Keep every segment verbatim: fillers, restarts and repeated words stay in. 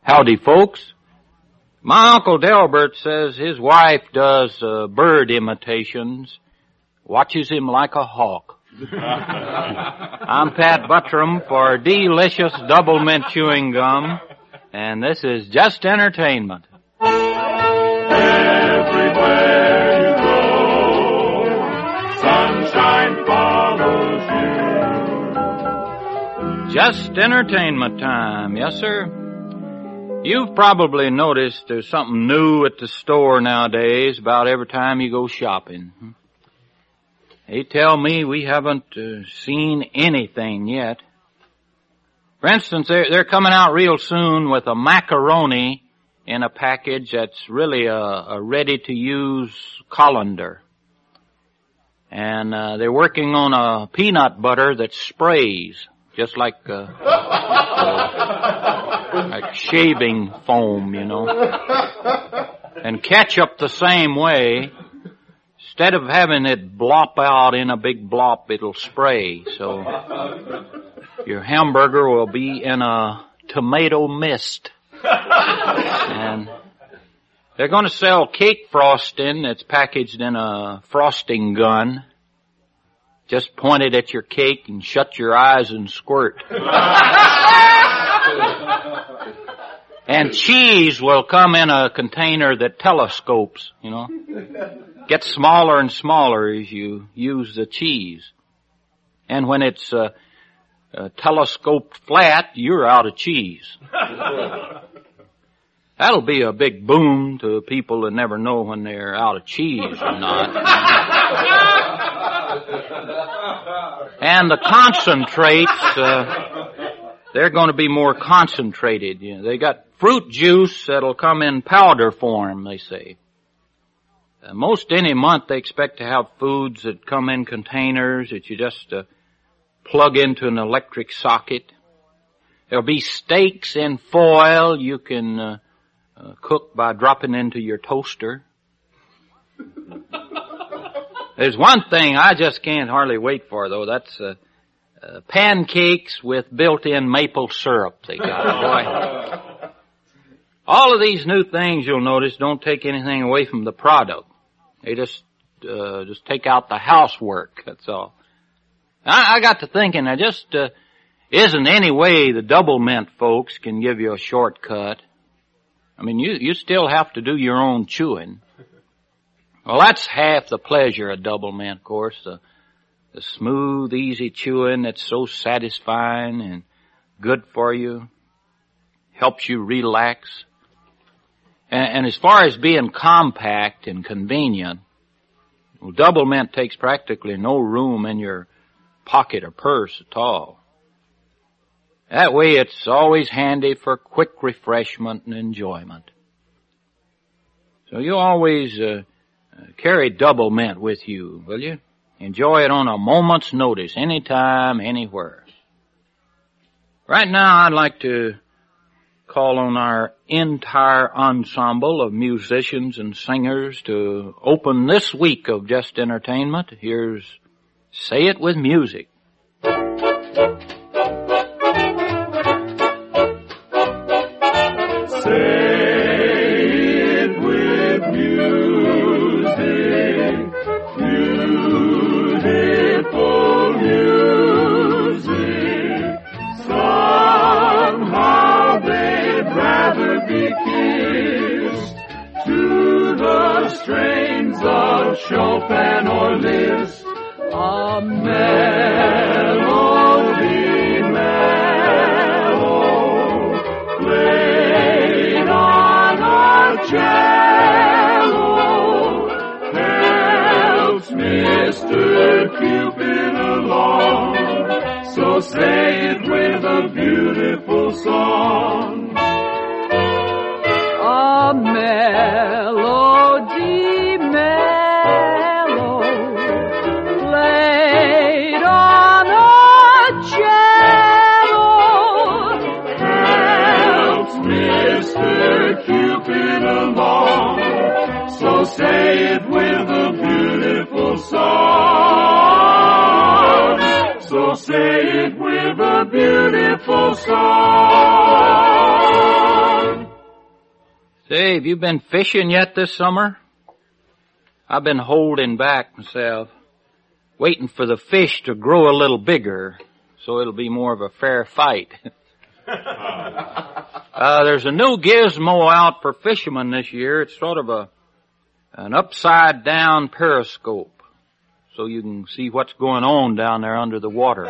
Howdy, folks. My Uncle Delbert says his wife does uh, bird imitations, watches him like a hawk. I'm Pat Buttram for delicious double mint chewing gum, and this is Just Entertainment. Everywhere you go, sunshine follows you. Just entertainment time, yes, sir. You've probably noticed there's something new at the store nowadays about every time you go shopping. They tell me we haven't uh, seen anything yet. For instance, they're, they're coming out real soon with a macaroni in a package that's really a, a ready-to-use colander. And uh, they're working on a peanut butter that sprays, just like uh, uh, like shaving foam, you know. And ketchup the same way. Instead of having it blop out in a big blop, it'll spray. So your hamburger will be in a tomato mist. And they're going to sell cake frosting that's packaged in a frosting gun. Just point it at your cake and shut your eyes and squirt. And cheese will come in a container that telescopes, you know. Gets smaller and smaller as you use the cheese. And when it's uh, uh, telescoped flat, you're out of cheese. That'll be a big boom to people that never know when they're out of cheese or not. And the concentrates, uh, they're going to be more concentrated. You know, they got fruit juice that'll come in powder form, they say. Uh, most any month they expect to have foods that come in containers that you just uh, plug into an electric socket. There'll be steaks in foil you can uh, uh, cook by dropping into your toaster. There's one thing I just can't hardly wait for, though. That's uh, uh, pancakes with built-in maple syrup they got. Boy. All of these new things, you'll notice, don't take anything away from the product. They just uh, just take out the housework, that's all. I, I got to thinking, there just uh, isn't any way the double mint folks can give you a shortcut. I mean, you, you still have to do your own chewing. Well, that's half the pleasure of double mint, of course. The, the smooth, easy chewing that's so satisfying and good for you. Helps you relax. And, and as far as being compact and convenient, well, double mint takes practically no room in your pocket or purse at all. That way it's always handy for quick refreshment and enjoyment. So you always uh, carry double mint with you, will you? Enjoy it on a moment's notice, anytime, anywhere. Right now I'd like to call on our entire ensemble of musicians and singers to open this week of Just Entertainment. Here's Say It With Music. Chopin or Liszt, a melody mellow, played on a cello, helps Mister Cupid along. So say it with a beautiful song. A melody mellow, play Say, have you been fishing yet this summer? I've been holding back myself, waiting for the fish to grow a little bigger, so it'll be more of a fair fight. uh, there's a new gizmo out for fishermen this year. It's sort of a an upside-down periscope, so you can see what's going on down there under the water.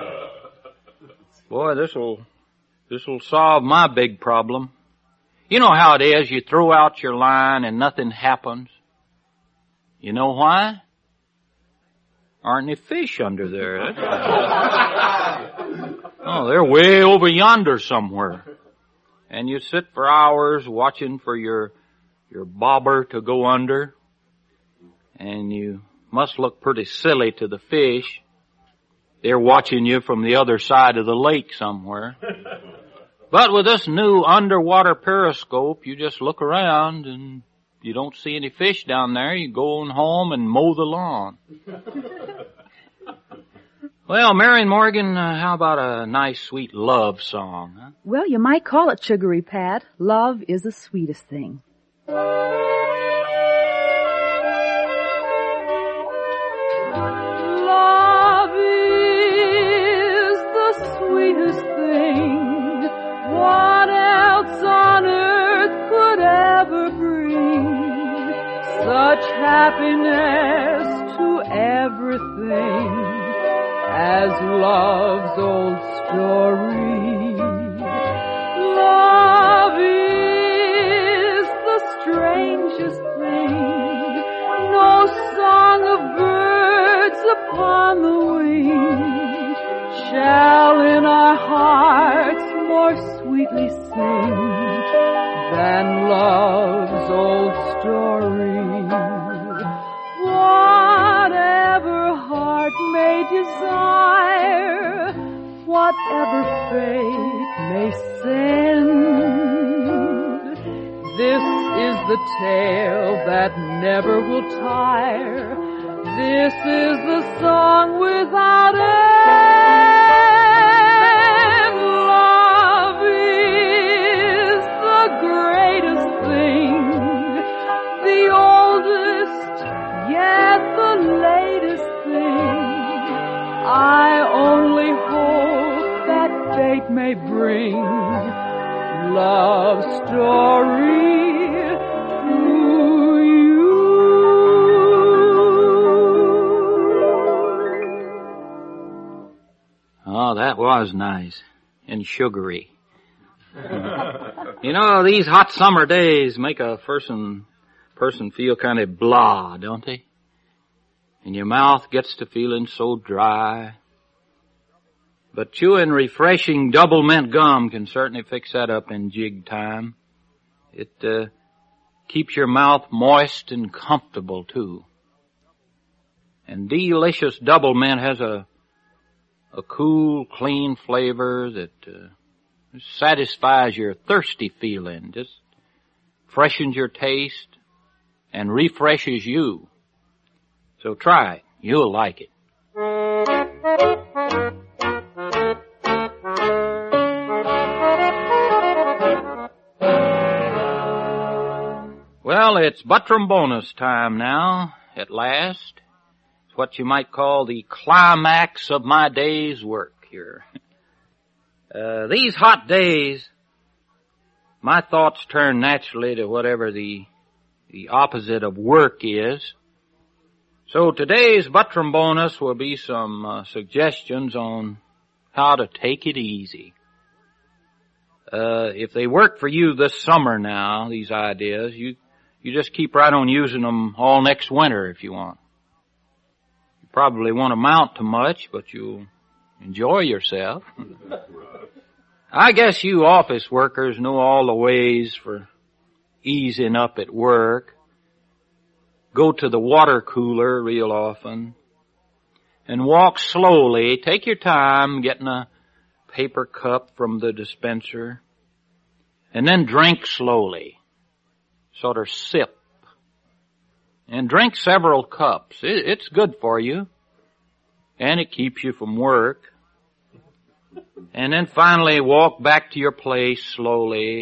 Boy, this'll this'll solve my big problem. You know how it is. You throw out your line and nothing happens. You know why? Aren't any fish under there? Oh, they're way over yonder somewhere. And you sit for hours watching for your your bobber to go under. And you must look pretty silly to the fish. They're watching you from the other side of the lake somewhere. But with this new underwater periscope, you just look around and you don't see any fish down there. You go on home and mow the lawn. Well, Marion Morgan, uh, how about a nice, sweet love song, huh? Well, you might call it sugary, Pat. Love is the sweetest thing. Love is the sweetest thing. What else on earth could ever bring such happiness to everything as love's old story? Love is the strangest thing. No song of birds upon the wing shall in our hearts more sweetly sing than love's old story. Whatever heart may desire, whatever fate may send, this is the tale that never will tire. This is the song without end. Love is the greatest thing, the oldest, yet the latest thing. I only hope that fate may bring love story to you. Oh, that was nice and sugary. You know, these hot summer days make a person person feel kind of blah, don't they? And your mouth gets to feeling so dry. But chewing refreshing double mint gum can certainly fix that up in jig time. It uh, keeps your mouth moist and comfortable, too. And delicious double mint has a a cool, clean flavor that uh, satisfies your thirsty feeling, just freshens your taste and refreshes you. So try it. You'll like it. Well, it's Buttram bonus time now, at last. It's what you might call the climax of my day's work here. Uh, these hot days, my thoughts turn naturally to whatever the, the opposite of work is. So today's Buttram bonus will be some uh, suggestions on how to take it easy. Uh, if they work for you this summer now, these ideas, you, you just keep right on using them all next winter if you want. You probably won't amount to much, but you'll enjoy yourself. I guess you office workers know all the ways for easing up at work. Go to the water cooler real often and walk slowly. Take your time getting a paper cup from the dispenser and then drink slowly. Sort of sip and drink several cups. It's good for you and it keeps you from work. And then finally walk back to your place slowly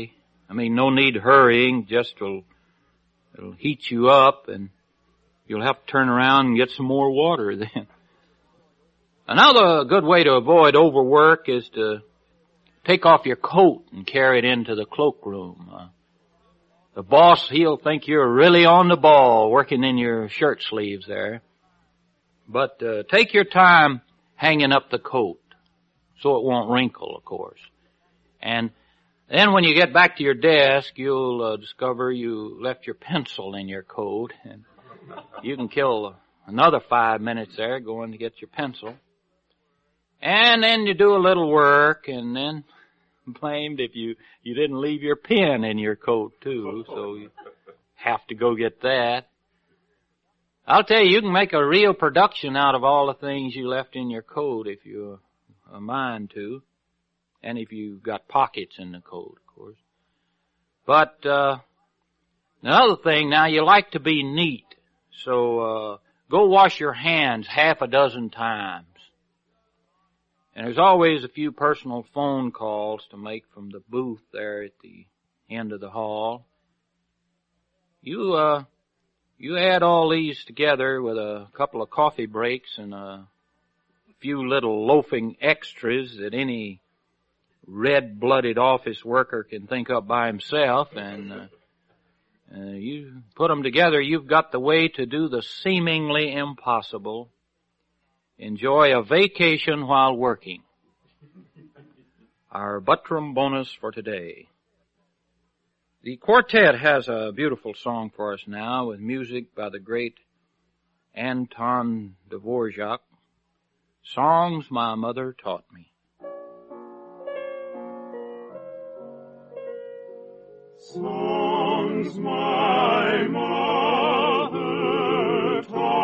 I mean, no need hurrying, just it'll, it'll heat you up and you'll have to turn around and get some more water then. Another good way to avoid overwork is to take off your coat and carry it into the cloakroom. Uh, the boss, he'll think you're really on the ball working in your shirt sleeves there. But uh, take your time hanging up the coat so it won't wrinkle, of course. And then when you get back to your desk, you'll uh, discover you left your pencil in your coat. And you can kill another five minutes there going to get your pencil. And then you do a little work and then blamed if you, you didn't leave your pen in your coat too, so you have to go get that. I'll tell you, you can make a real production out of all the things you left in your coat if you're a mind to, and if you've got pockets in the coat, of course. But uh another thing, now you like to be neat, so uh go wash your hands half a dozen times. And there's always a few personal phone calls to make from the booth there at the end of the hall. You, uh, you add all these together with a couple of coffee breaks and a few little loafing extras that any red-blooded office worker can think up by himself, and uh, uh, you put them together, you've got the way to do the seemingly impossible. Enjoy a vacation while working. Our Buttram bonus for today. The quartet has a beautiful song for us now with music by the great Anton Dvorak. Songs My Mother Taught Me. Songs my mother taught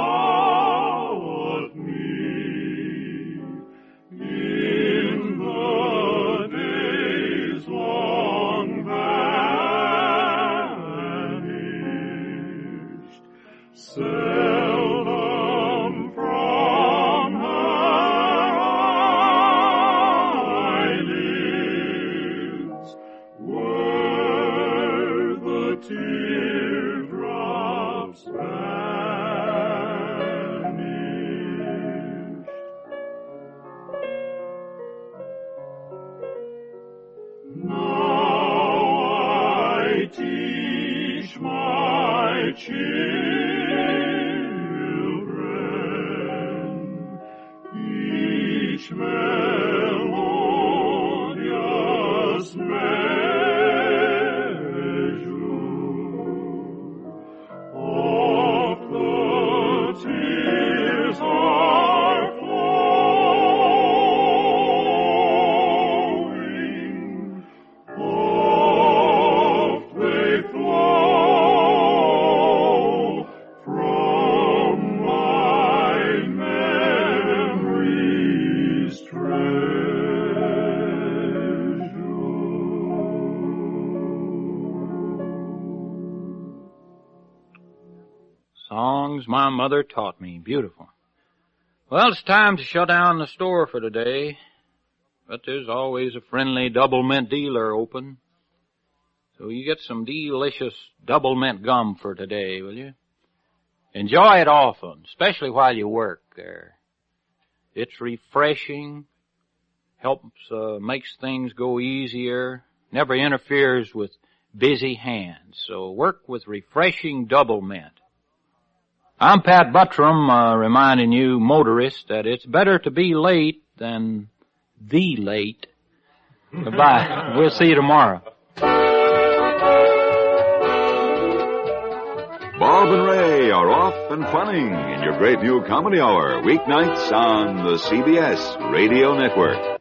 seldom from her eyelids were the teardrops vanished. Now I teach my children each melodious measure of the tears are flowing, oft they flow from my memory's treasure. Songs My Mother Taught Me. Beautiful. Well, it's time to shut down the store for today, but there's always a friendly double mint dealer open. So you get some delicious double mint gum for today, will you? Enjoy it often, especially while you work there. It's refreshing, helps, uh, makes things go easier, never interferes with busy hands. So work with refreshing double mint. I'm Pat Buttram, uh, reminding you, motorists, that it's better to be late than the late. Goodbye. We'll see you tomorrow. Bob and Ray are off and funning in your great new comedy hour, weeknights on the C B S Radio Network.